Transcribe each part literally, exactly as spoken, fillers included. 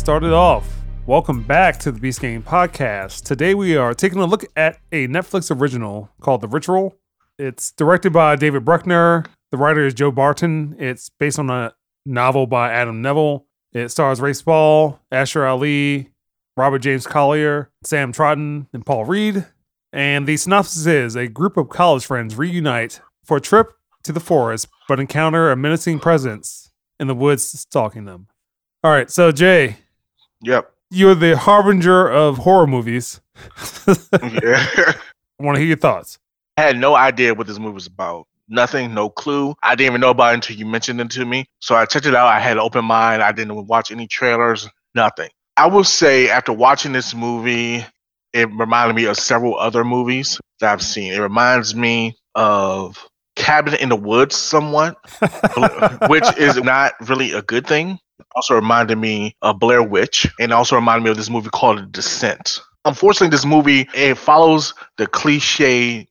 start it off. Welcome back to the Beast Game Podcast. Today we are taking a look at a Netflix original called The Ritual. It's directed by David Bruckner. The writer is Joe Barton. It's based on a novel by Adam Neville. It stars Rafe Spall, Asher Ali, Robert James Collier, Sam Trotton, and Paul Reed. And the synopsis is a group of college friends reunite for a trip to the forest, but encounter a menacing presence in the woods stalking them. All right, so Jay. Yep. You're the harbinger of horror movies. Yeah. I want to hear your thoughts. I had no idea what this movie was about. Nothing, no clue. I didn't even know about it until you mentioned it to me. So I checked it out. I had an open mind. I didn't watch any trailers, nothing. I will say after watching this movie, it reminded me of several other movies that I've seen. It reminds me of Cabin in the Woods somewhat, which is not really a good thing. It also reminded me of Blair Witch, and also reminded me of this movie called The Descent. Unfortunately, this movie, it follows the cliche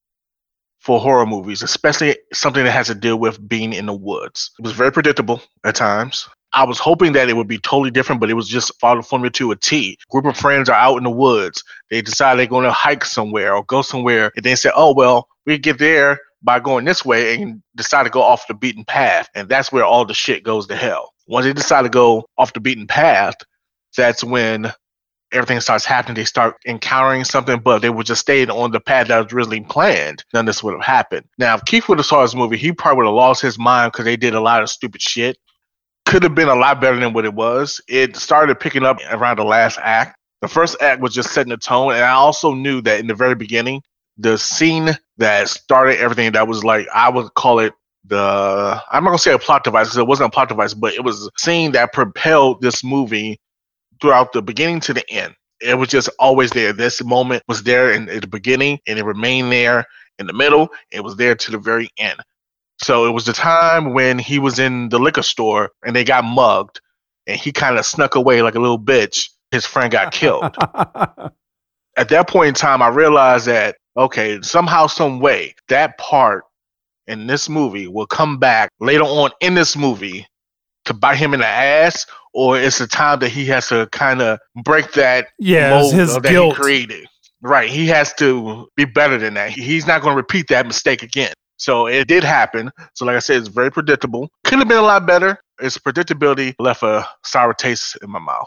for horror movies, especially something that has to deal with being in the woods. It was very predictable at times. I was hoping that it would be totally different, but it was just followed formula to a T. A group of friends are out in the woods. They decide they're going to hike somewhere or go somewhere, and they say, oh, well, we get there by going this way, and decide to go off the beaten path. And that's where all the shit goes to hell. Once they decide to go off the beaten path, that's when everything starts happening. They start encountering something, but they would just stay on the path that was originally planned. None of this would have happened. Now, if Keith would have saw this movie, he probably would have lost his mind because they did a lot of stupid shit. Could have been a lot better than what it was. It started picking up around the last act. The first act was just setting the tone, and I also knew that in the very beginning, the scene that started everything, that was like, I would call it the, I'm not going to say a plot device because it wasn't a plot device, but it was a scene that propelled this movie throughout the beginning to the end. It was just always there. This moment was there in, in the beginning, and it remained there in the middle. It was there to the very end. So it was the time when he was in the liquor store and they got mugged, and he kind of snuck away like a little bitch. His friend got killed. At that point in time, I realized that, okay, somehow, some way, that part in this movie will come back later on in this movie to bite him in the ass, or it's the time that he has to kind of break that yeah, mold his that guilt. he created. Right. He has to be better than that. He's not going to repeat that mistake again. So it did happen. So like I said, it's very predictable. Could have been a lot better. Its predictability left a sour taste in my mouth.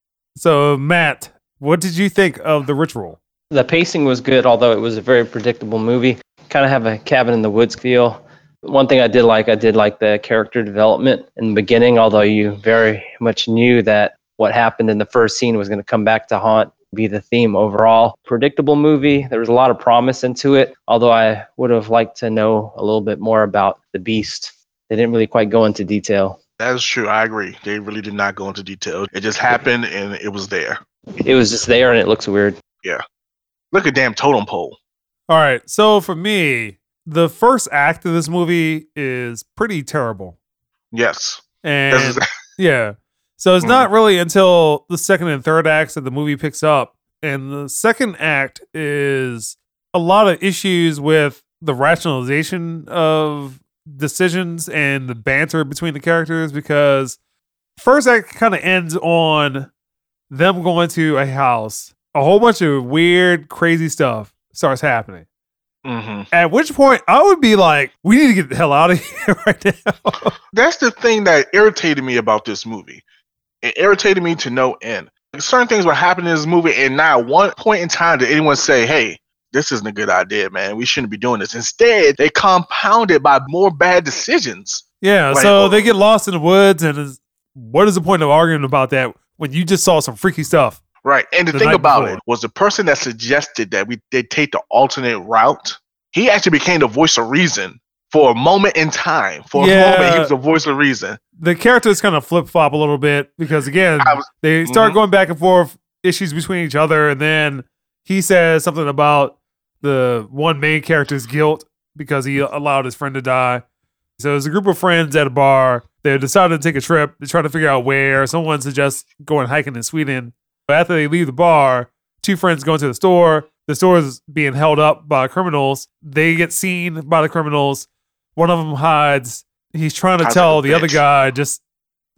So Matt, what did you think of The Ritual? The pacing was good, although it was a very predictable movie. Kind of have a cabin in the woods feel. One thing I did like, I did like the character development in the beginning, although you very much knew that what happened in the first scene was going to come back to haunt, be the theme overall. Predictable movie. There was a lot of promise into it, although I would have liked to know a little bit more about the beast. They didn't really quite go into detail. That is true. I agree. They really did not go into detail. It just happened and it was there. It was just there and it looks weird. Yeah. Look at damn totem pole. All right. So for me, the first act of this movie is pretty terrible. Yes. And yeah. So it's not really until the second and third acts that the movie picks up. And the second act is a lot of issues with the rationalization of decisions and the banter between the characters, because first act kind of ends on them going to a house. A whole bunch of weird, crazy stuff starts happening. Mm-hmm. At which point I would be like, we need to get the hell out of here right now. That's the thing that irritated me about this movie. It irritated me to no end. Certain things were happening in this movie, and not at one point in time did anyone say, hey, this isn't a good idea, man. We shouldn't be doing this. Instead, they compounded by more bad decisions. Yeah, like, so oh, they get lost in the woods, and is, what is the point of arguing about that when you just saw some freaky stuff? Right, and the, the thing about before. it was the person that suggested that we they take the alternate route, he actually became the voice of reason for a moment in time. For yeah, a moment, he was the voice of reason. The characters kind of flip-flop a little bit because, again, was, they start mm-hmm. going back and forth, issues between each other, and then he says something about the one main character's guilt because he allowed his friend to die. So there's a group of friends at a bar. They decided to take a trip. They're trying to figure out where. Someone suggests going hiking in Sweden. But after they leave the bar, two friends go into the store. The store is being held up by criminals. They get seen by the criminals. One of them hides. He's trying to Hides tell like the other guy, just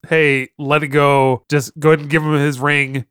hey, let it go. Just go ahead and give him his ring.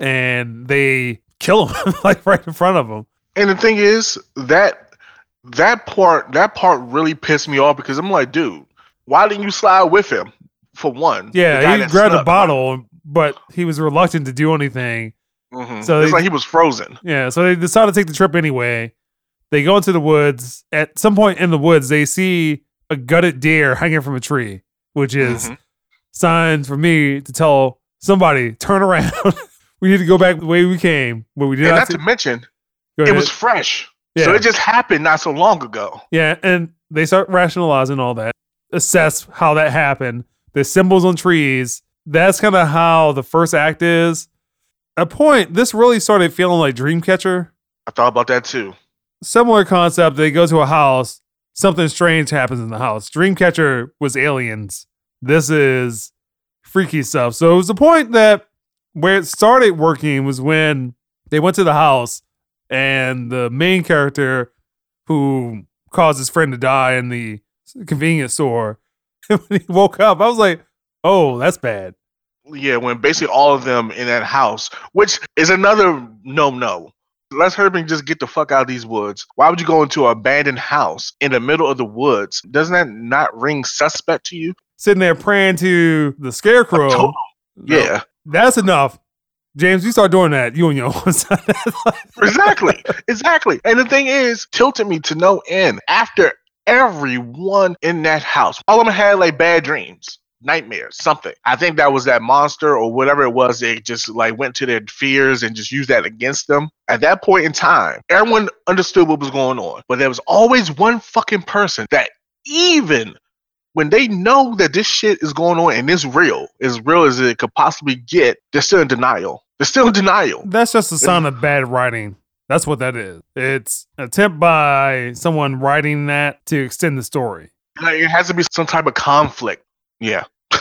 And they kill him like right in front of him. And the thing is that that part that part really pissed me off because I'm like, dude, why didn't you slide with him? For one, yeah, he grabbed a bottle, but he was reluctant to do anything. Mm-hmm. So it's they, like he was frozen. Yeah, so they decided to take the trip anyway. They go into the woods. At some point in the woods, they see a gutted deer hanging from a tree, which is Mm-hmm. signs for me to tell somebody turn around. We need to go back the way we came. But we did And not not see- to mention, Go it ahead. was fresh. Yeah. So it just happened not so long ago. Yeah, and they start rationalizing all that, assess how that happened. The symbols on trees. That's kind of how the first act is. At a point, this really started feeling like Dreamcatcher. I thought about that too. Similar concept. They go to a house. Something strange happens in the house. Dreamcatcher was aliens. This is freaky stuff. So it was the point that where it started working was when they went to the house and the main character who caused his friend to die in the convenience store, when he woke up, I was like, oh, that's bad. Yeah, when basically all of them in that house, which is another no-no. Let's hurry and just get the fuck out of these woods. Why would you go into an abandoned house in the middle of the woods? Doesn't that not ring suspect to you? Sitting there praying to the scarecrow. Total- No, Yeah, that's enough. James, you start doing that. You and your own side. exactly, exactly. And the thing is, tilted me to no end. After everyone in that house, all of them had like bad dreams, nightmares, something. I think that was that monster or whatever it was. They just like went to their fears and just used that against them. At that point in time, everyone understood what was going on, but there was always one fucking person that even when they know that this shit is going on and it's real, as real as it could possibly get, they're still in denial. They're still in denial. That's just a sign of bad writing. That's what that is. It's an attempt by someone writing that to extend the story. Like, it has to be some type of conflict. Yeah.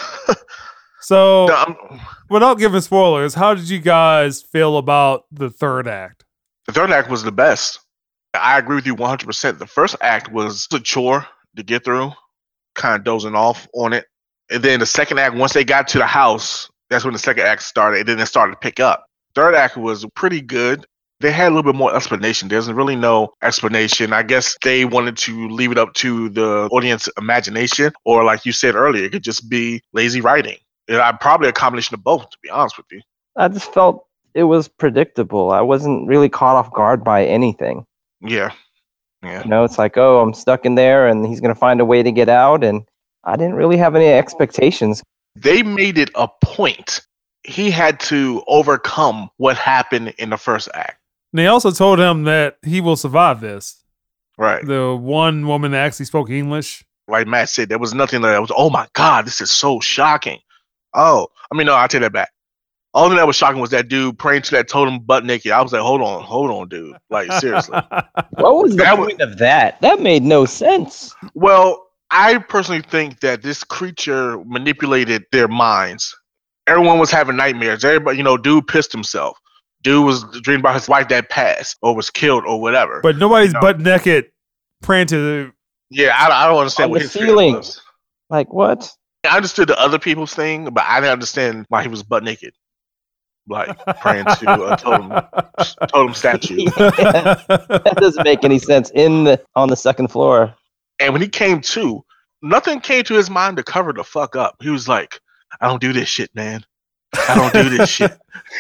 So, No, I'm- without giving spoilers, how did you guys feel about the third act? the third act was the best. I agree with you one hundred percent. The first act was a chore to get through, kind of dozing off on it. And then the second act, once they got to the house, that's when the second act started. And then it started to pick up. Third act was pretty good. They had a little bit more explanation. There's really no explanation. I guess they wanted to leave it up to the audience imagination, or like you said earlier, it could just be lazy writing. Yeah, probably a combination of both, to be honest with you. I just felt it was predictable. I wasn't really caught off guard by anything. Yeah. Yeah. You know, it's like, oh, I'm stuck in there and he's going to find a way to get out. And I didn't really have any expectations. They made it a point. He had to overcome what happened in the first act. And they also told him that he will survive this. Right. The one woman that actually spoke English. Like Matt said, there was nothing that was, oh my God, this is so shocking. Oh, I mean, no, I'll take that back. All that was shocking was that dude praying to that totem butt naked. I was like, hold on, hold on, dude. Like, seriously. What was the That was- point of that? That made no sense. Well, I personally think that this creature manipulated their minds. Everyone was having nightmares. Everybody, you know, dude pissed himself. Dude was dreaming about his wife that passed or was killed or whatever. But nobody's No. butt naked praying to the. yeah, I, I don't understand On what the his fear ceiling. was. Like, what? I understood the other people's thing, but I didn't understand why he was butt naked, like praying to a totem, totem statue. That doesn't make any sense in the, on the second floor. And when he came to, nothing came to his mind to cover the fuck up. He was like, "I don't do this shit, man. I don't do this shit."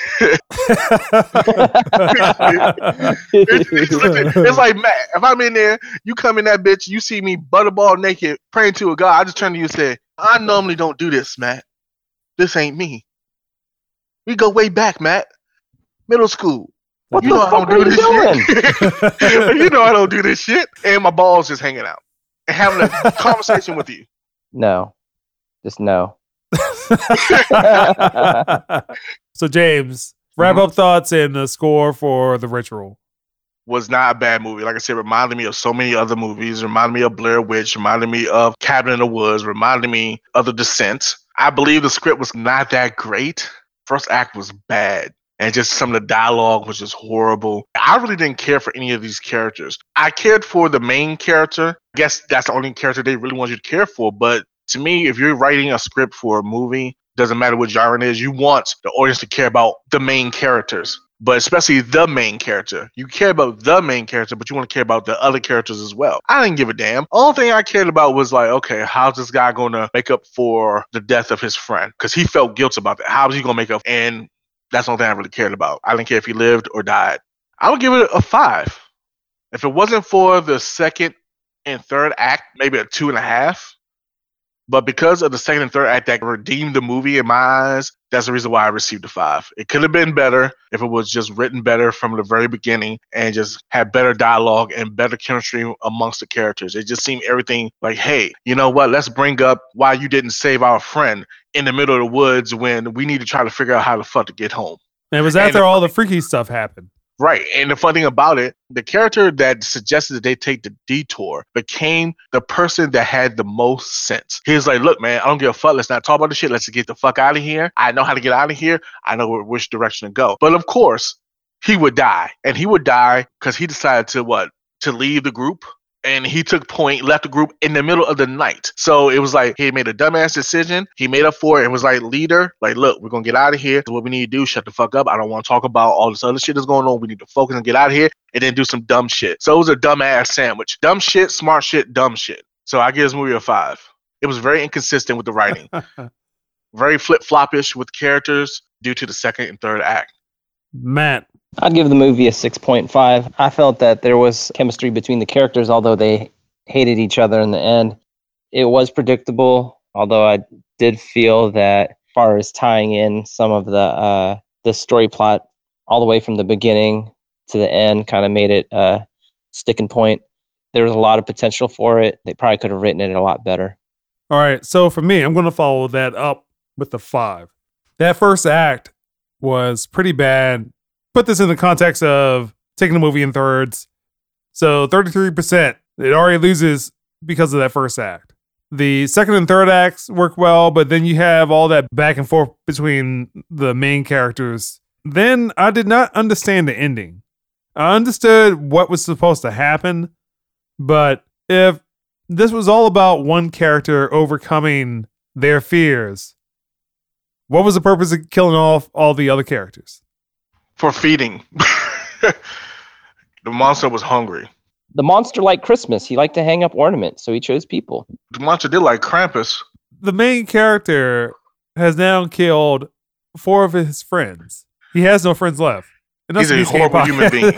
it's, it's like, Matt, if I'm in there, you come in that bitch, you see me butterball naked praying to a god, I just turn to you and say, "I normally don't do this, Matt. This ain't me. We go way back, Matt. Middle school. What you the know I fuck don't are do you this shit. You know I don't do this shit." And my balls just hanging out and having a conversation with you. No. Just no. So, James, wrap Mhm. up thoughts and the score for The Ritual. Was not a bad movie. Like I said, reminded me of so many other movies. Reminded me of Blair Witch. Reminded me of Cabin in the Woods. Reminded me of The Descent. I believe the script was not that great. First act was bad. And just some of the dialogue was just horrible. I really didn't care for any of these characters. I cared for the main character. I guess that's the only character they really want you to care for. But to me, if you're writing a script for a movie, Doesn't matter what genre it is. You want the audience to care about the main characters, but especially the main character. You care about the main character, but you want to care about the other characters as well. I didn't give a damn. Only thing I cared about was like, okay, how's this guy going to make up for the death of his friend? Because he felt guilt about that. How was he going to make up? And that's the only thing I really cared about. I didn't care if he lived or died. I would give it a five. If it wasn't for the second and third act, maybe a two and a half. But because of the second and third act that redeemed the movie in my eyes, that's the reason why I received a five. It could have been better if it was just written better from the very beginning and just had better dialogue and better chemistry amongst the characters. It just seemed everything like, hey, you know what? Let's bring up why you didn't save our friend in the middle of the woods when we need to try to figure out how the fuck to get home. And it was after all the freaky stuff happened. Right. And the funny thing about it, the character that suggested that they take the detour became the person that had the most sense. He was like, look, man, I don't give a fuck. Let's not talk about this shit. Let's get the fuck out of here. I know how to get out of here. I know which direction to go. But of course, he would die. And he would die because he decided to what? To leave the group. And he took point, left the group in the middle of the night. So it was like he made a dumbass decision. He made up for it and was like, leader, like, look, we're going to get out of here. What we need to do, shut the fuck up. I don't want to talk about all this other shit that's going on. We need to focus and get out of here and then do some dumb shit. So it was a dumbass sandwich. Dumb shit, smart shit, dumb shit. So I give this movie a five. It was very inconsistent with the writing. Very flip-floppish with characters due to the second and third act. Matt. I'd give the movie a six point five. I felt that there was chemistry between the characters, although they hated each other in the end. It was predictable, although I did feel that as far as tying in some of the uh, the story plot all the way from the beginning to the end kind of made it a sticking point. There was a lot of potential for it. They probably could have written it a lot better. All right, so for me, I'm going to follow that up with the five. That first act was pretty bad. Put this in the context of taking the movie in thirds. So thirty-three percent, it already loses because of that first act. The second and third acts work well, but then you have all that back and forth between the main characters. Then I did not understand the ending. I understood what was supposed to happen, but if this was all about one character overcoming their fears, what was the purpose of killing off all the other characters? For feeding. The monster was hungry. The monster liked Christmas. He liked to hang up ornaments, so he chose people. The monster did like Krampus. The main character has now killed four of his friends. He has no friends left. And He's a horrible human being.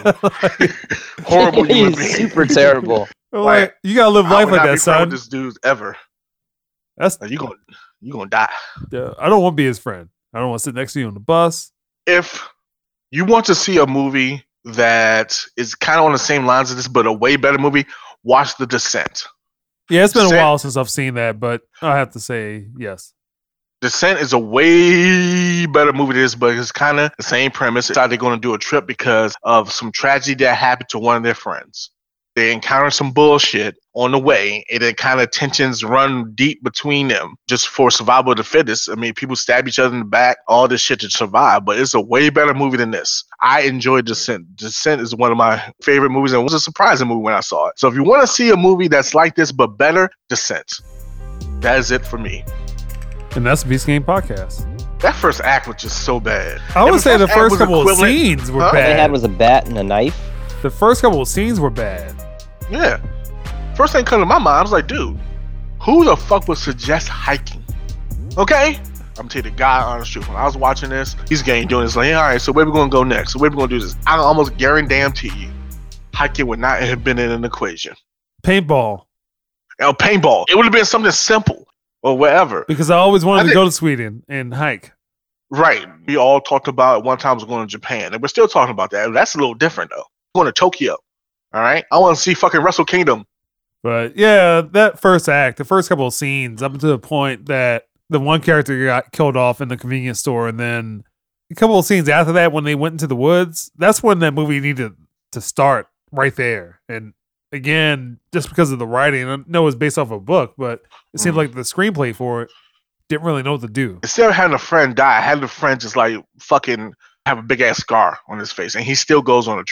Horrible human being. Super terrible. Like, like, you gotta live life like that, son. This dude ever. That's like, you gonna you gonna die. Yeah, I don't want to be his friend. I don't want to sit next to you on the bus. If you want to see a movie that is kind of on the same lines as this, but a way better movie, watch The Descent. Yeah, it's been Descent, a while since I've seen that, but I have to say yes. Descent is a way better movie than this, but it's kind of the same premise. They're going to do a trip because of some tragedy that happened to one of their friends. They encounter some bullshit on the way, and then kind of tensions run deep between them just for survival of the fittest. I mean, people stab each other in the back, all this shit to survive, but it's a way better movie than this. I enjoyed Descent. Descent is one of my favorite movies, and it was a surprising movie when I saw it. So if you want to see a movie that's like this but better, Descent. That is it for me. And that's the Beast Game Podcast. That first act was just so bad. I would Every say the act first was couple of equivalent- scenes were Huh? All they bad. had was a bat and a knife. The first couple of scenes were bad. Yeah. First thing come to my mind, I was like, dude, who the fuck would suggest hiking? Okay? I'm gonna tell you the guy honest truth. When I was watching this, he's getting doing this like, yeah, all right, so where we gonna go next? So where we gonna do this? I can almost guarantee you, hiking would not have been in an equation. Paintball. Or paintball. It would have been something simple or whatever. Because I always wanted I to did- go to Sweden and hike. Right. We all talked about at one time was going to Japan. And we're still talking about that. That's a little different though. Going to Tokyo. All right. I want to see fucking Wrestle Kingdom. But yeah, that first act, the first couple of scenes, up to the point that the one character got killed off in the convenience store, and then a couple of scenes after that, when they went into the woods, that's when that movie needed to start right there. And again, just because of the writing, I know it's based off a book, but it seemed Mhm. like the screenplay for it didn't really know what to do. Instead of having a friend die, I had the friend just like fucking have a big ass scar on his face, and he still goes on a trip.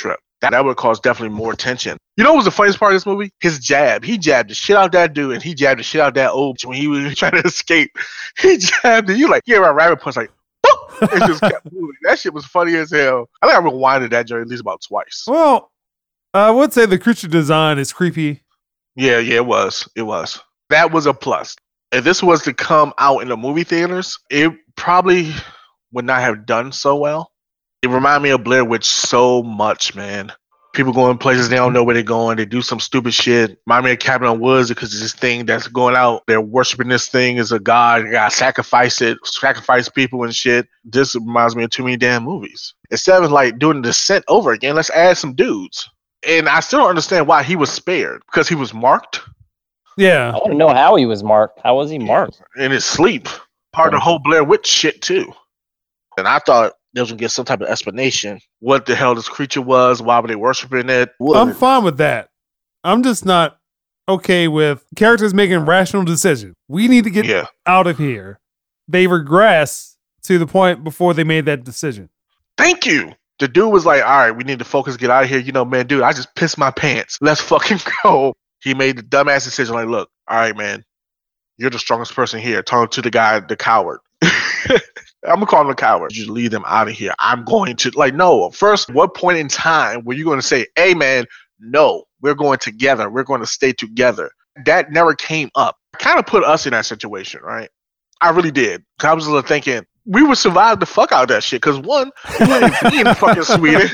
That, that would cause definitely more tension. You know what was the funniest part of this movie? His jab. He jabbed the shit out that dude, and he jabbed the shit out that old when he was trying to escape. He jabbed it. You like, yeah, right, rabbit punch, like, boop! It just kept moving. That shit was funny as hell. I think I rewinded that joint at least about twice. Well, I would say the creature design is creepy. Yeah, yeah, it was. It was. That was a plus. If this was to come out in the movie theaters, it probably would not have done so well. It reminded me of Blair Witch so much, man. People going places they don't know where they're going. They do some stupid shit. Remind me of Cabin in the Woods because it's this thing that's going out. They're worshiping this thing as a god. They gotta sacrifice it, sacrifice people and shit. This reminds me of too many damn movies. Instead of like doing the Descent over again, let's add some dudes. And I still don't understand why he was spared because he was marked. Yeah. I want to know how he was marked. How was he marked? In his sleep. Part of the whole Blair Witch shit, too. And I thought they was going to get some type of explanation. What the hell this creature was. Why were they worshiping it? What? I'm fine with that. I'm just not okay with characters making rational decisions. We need to get Yeah. out of here. They regress to the point before they made that decision. Thank you. The dude was like, all right, we need to focus, get out of here. You know, man, dude, I just pissed my pants. Let's fucking go. He made the dumbass decision like, look, all right, man, you're the strongest person here. Talking to the guy, the coward. I'm going to call him a coward. You just leave them out of here. I'm going to, like, no. First, what point in time were you going to say, hey, man, no, we're going together. We're going to stay together. That never came up. Kind of put us in that situation, right? I really did. Because I was just thinking, we would survive the fuck out of that shit. Because one, we wouldn't be in fucking Sweden.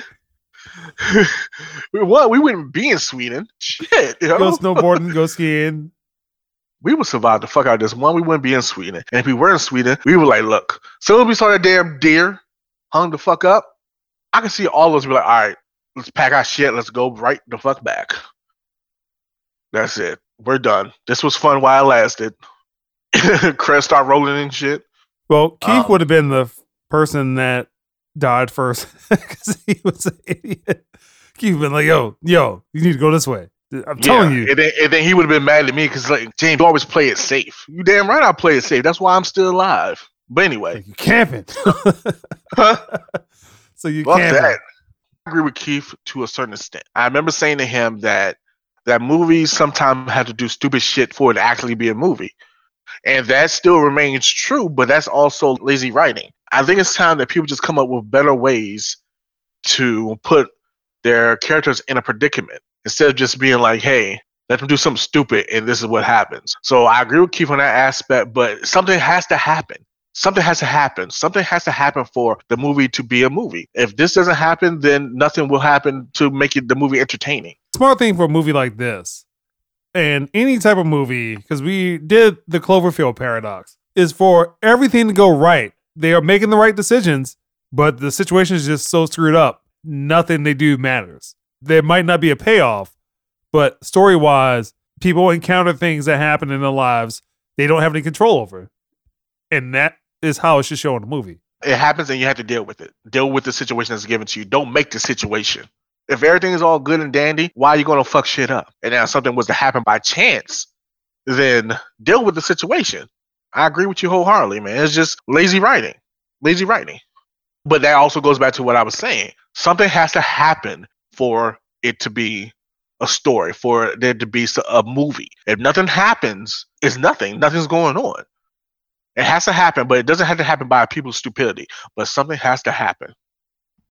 One, we wouldn't be in Sweden. Shit, you know? Go snowboarding, go skiing. We would survive the fuck out of this. One, we wouldn't be in Sweden. And if we were in Sweden, we were like, look, soon as we saw that damn deer hung the fuck up, I can see all of us be like, all right, let's pack our shit. Let's go right the fuck back. That's it. We're done. This was fun while it lasted. Chris start rolling and shit. Well, Keith Um, would have been the f- person that died first because he was an idiot. Keith would have been like, yo, yo, you need to go this way. I'm telling you. And then, and then he would have been mad at me because, like, James, you always play it safe. You damn right I play it safe. That's why I'm still alive. But anyway. Like, you camping. Huh? So you Fuck camping. that. I agree with Keith to a certain extent. I remember saying to him that that movies sometimes have to do stupid shit for it to actually be a movie. And that still remains true, but that's also lazy writing. I think it's time that people just come up with better ways to put their characters in a predicament instead of just being like, hey, let them do something stupid and this is what happens. So I agree with Keith on that aspect, but something has to happen. Something has to happen. Something has to happen for the movie to be a movie. If this doesn't happen, then nothing will happen to make it the movie entertaining. Smart thing for a movie like this, and any type of movie, because we did the Cloverfield paradox, is for everything to go right. They are making the right decisions, but the situation is just so screwed up, nothing they do matters. There might not be a payoff, but story-wise, people encounter things that happen in their lives they don't have any control over. And that is how it should show in the movie. It happens and you have to deal with it. Deal with the situation that's given to you. Don't make the situation. If everything is all good and dandy, why are you going to fuck shit up? And now something was to happen by chance, then deal with the situation. I agree with you wholeheartedly, man. It's just lazy writing. Lazy writing. But that also goes back to what I was saying. Something has to happen for it to be a story, for there to be a movie. If nothing happens, it's nothing. Nothing's going on. It has to happen, but it doesn't have to happen by people's stupidity. But something has to happen.